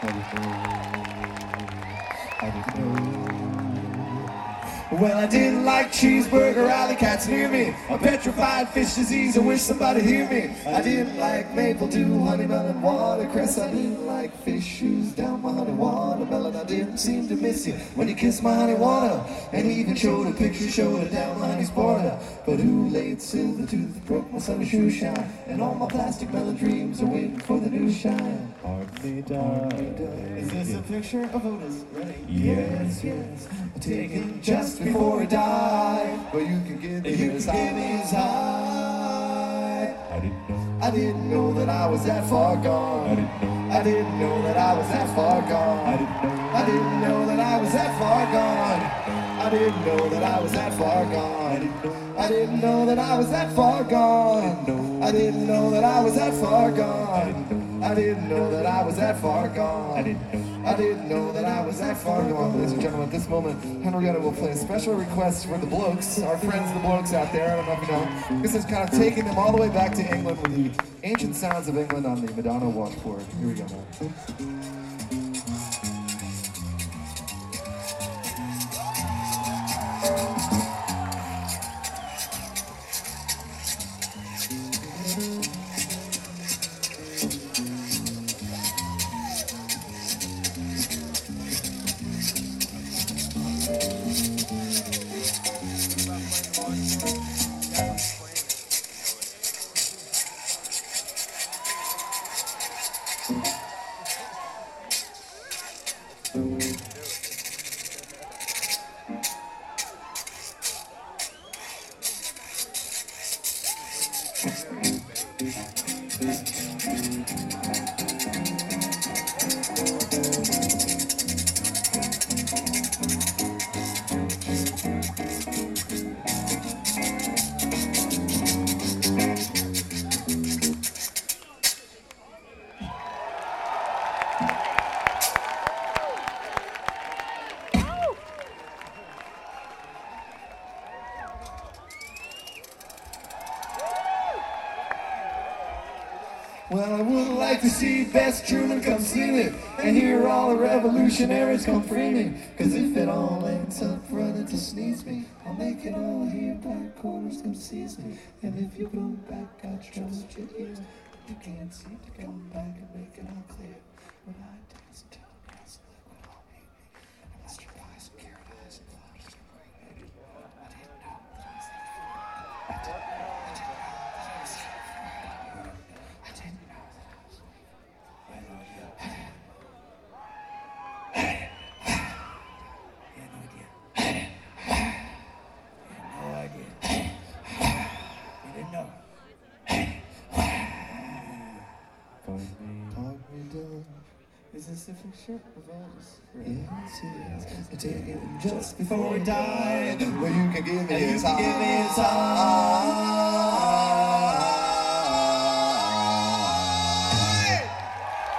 I didn't know. Well, I didn't like cheeseburger, alley cats near me. A petrified fish disease, I wish somebody'd hear me. I didn't like maple dew, honey melon, watercress. I didn't like fish shoes down my honey watermelon. I didn't seem to miss you when you kissed my honey water. And even showed a picture, showed it down my honey's border. But who laid silver tooth, broke my sunny shoe shine. And all my plastic melon dreams are waiting for the new shine. Hardly darling. Is this a picture of Otis? Ready? Yes, yes. Taken just before he died. But you can give me his high. I didn't know that I was that far gone. I didn't know that I was that far gone. I didn't know that I was that far gone. I didn't know that I was that far gone. I didn't know that I was that far gone. I didn't know that I was that far gone. I didn't know that I was that far gone. I didn't know that I was that far gone. Ladies and gentlemen, at this moment, Henrietta will play a special request for the Blokes, our friends the Blokes out there. I don't know if you know. This is kind of taking them all the way back to England with the ancient sounds of England on the Madonna washboard. Here we go. Well, I would like to see Bess Truman come singing and hear all the revolutionaries come framing. Cause if it all ends up running to sneeze me, I'll make it all here back corners come seize me. And if you go back, I trust you here. You can't seem to come back and make it all clear. When I dance until the grass would all hate me. And Mr. Pies and carrot eyes and flowers and green. I didn't know that I was that far. I didn't know that I was that far. I didn't know that I was Is this a picture of Elvis? Yes, yes. Taken just before he died. Well, you can give me his heart.